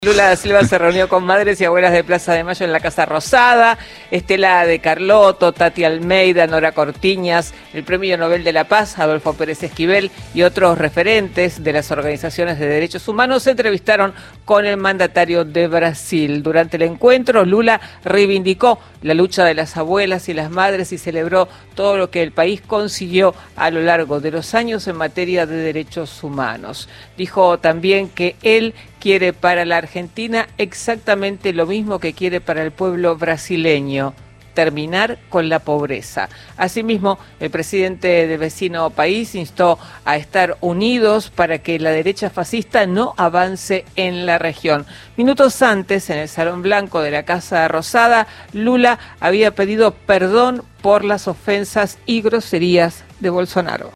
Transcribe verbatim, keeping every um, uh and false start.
Lula da Silva se reunió con madres y abuelas de Plaza de Mayo en la Casa Rosada, Estela de Carlotto, Tati Almeida, Nora Cortiñas, el Premio Nobel de la Paz, Adolfo Pérez Esquivel y otros referentes de las organizaciones de derechos humanos se entrevistaron con el mandatario de Brasil. Durante el encuentro, Lula reivindicó la lucha de las abuelas y las madres y celebró todo lo que el país consiguió a lo largo de los años en materia de derechos humanos. Dijo también que él quiere para la Argentina exactamente lo mismo que quiere para el pueblo brasileño: terminar con la pobreza. Asimismo, el presidente del vecino país instó a estar unidos para que la derecha fascista no avance en la región. Minutos antes, en el Salón Blanco de la Casa Rosada, Lula había pedido perdón por las ofensas y groserías de Bolsonaro.